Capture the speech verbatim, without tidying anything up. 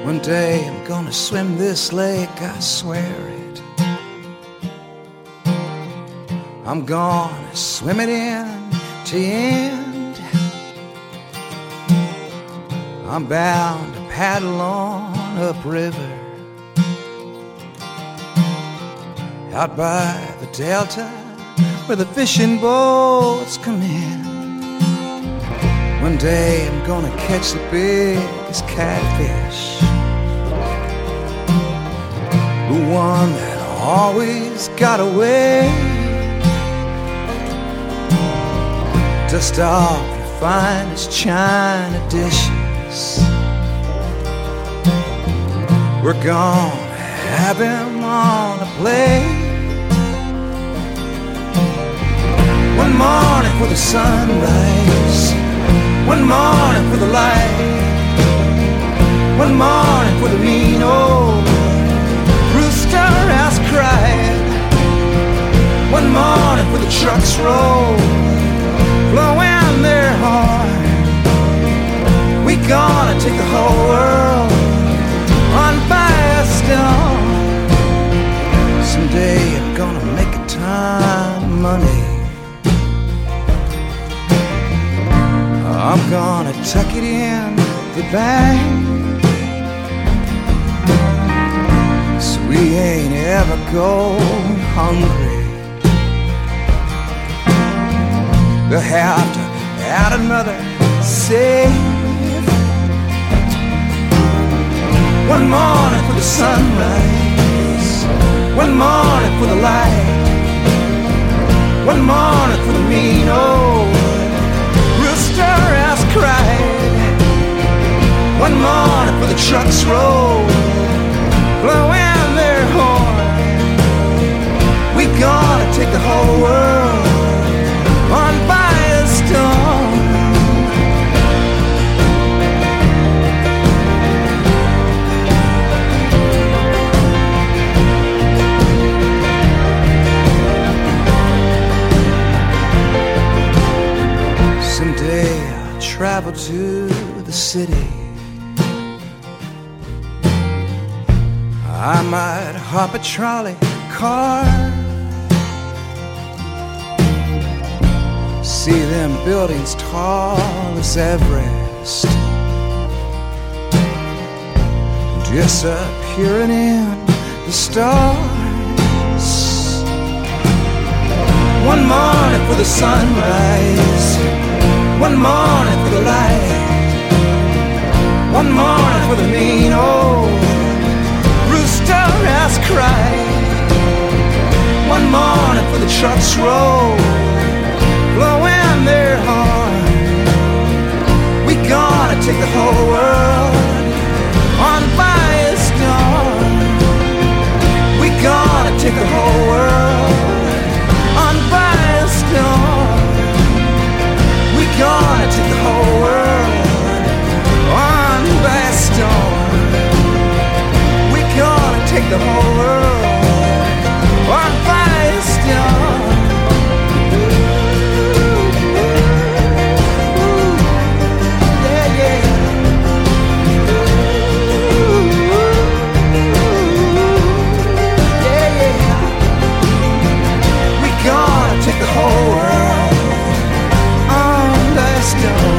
One day I'm gonna swim this lake, I swear it. I'm gonna swim it in to the end. I'm bound to paddle on upriver, out by the delta where the fishing boats come in. One day I'm gonna catch the biggest catfish, the one that always got away. Dust off your finest china dishes, we're gonna have him on a plate. One morning for the sunrise, one morning for the light, one morning for the mean old rooster house cried, one morning for the trucks roll, blowing their horn. We gonna take the whole world on Firestone. Someday I'm gonna make a ton of money. I'm gonna tuck it in the bank, so we ain't ever going hungry. We'll have to add another safe. One morning for the sunrise, one morning for the light, one morning for the mean old rooster house cried, one morning for the trucks roll, blowing their horn. We gonna take the whole world on Firestone. Someday I'll travel to the city. I might hop a trolley car, see them buildings tall as Everest, disappearing in the stars. One morning for the sunrise, one morning for the light, one morning for the mean old rooster house cry, one morning for the trucks roll, blowing their horn. We gonna take the whole world on Firestone. We gonna take the whole world on Firestone. We gonna take the whole world on Firestone. We gonna take the whole world on Firestone. Take the whole world on Firestone.